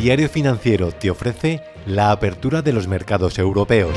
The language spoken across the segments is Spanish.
Diario Financiero te ofrece la apertura de los mercados europeos.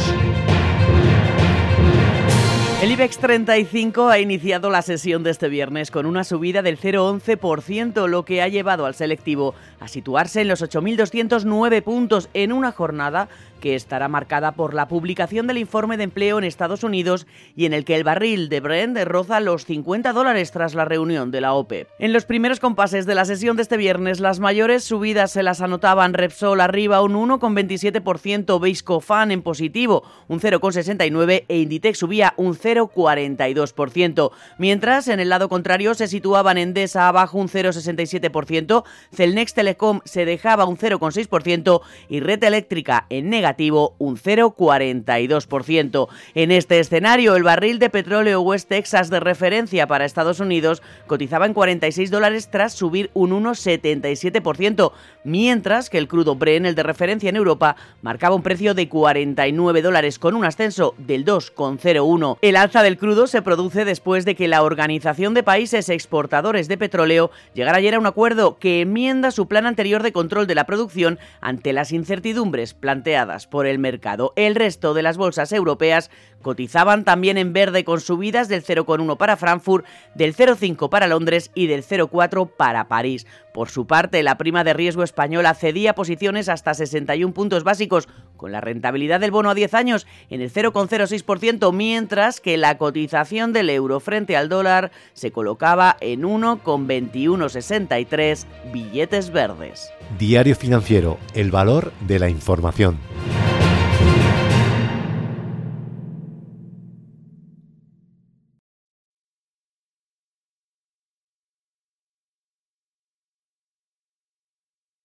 El IBEX 35 ha iniciado la sesión de este viernes con una subida del 0,11%, lo que ha llevado al selectivo a situarse en los 8.209 puntos en una jornada que estará marcada por la publicación del informe de empleo en Estados Unidos y en el que el barril de Brent roza los $50 tras la reunión de la OPEP. En los primeros compases de la sesión de este viernes, las mayores subidas se las anotaban Repsol arriba un 1,27%, Viscofan en positivo un 0,69% e Inditex subía un 0,42%, mientras en el lado contrario se situaban Endesa abajo un 0,67%, Celnex Telecom se dejaba un 0,6% y Red Eléctrica en negativo un 0,42%. En este escenario, el barril de petróleo West Texas de referencia para Estados Unidos cotizaba en $46 tras subir un 1,77%, mientras que el crudo Brent, el de referencia en Europa, marcaba un precio de $49 con un ascenso del 2,01%. El alza del crudo se produce después de que la Organización de Países Exportadores de Petróleo llegara ayer a un acuerdo que enmienda su plan anterior de control de la producción ante las incertidumbres planteadas por el mercado. El resto de las bolsas europeas cotizaban también en verde con subidas del 0,1 para Frankfurt, del 0,5 para Londres y del 0,4 para París. Por su parte, la prima de riesgo española cedía posiciones hasta 61 puntos básicos, con la rentabilidad del bono a 10 años en el 0,06%, mientras que la cotización del euro frente al dólar se colocaba en 1,2163 billetes verdes. Diario Financiero, el valor de la información.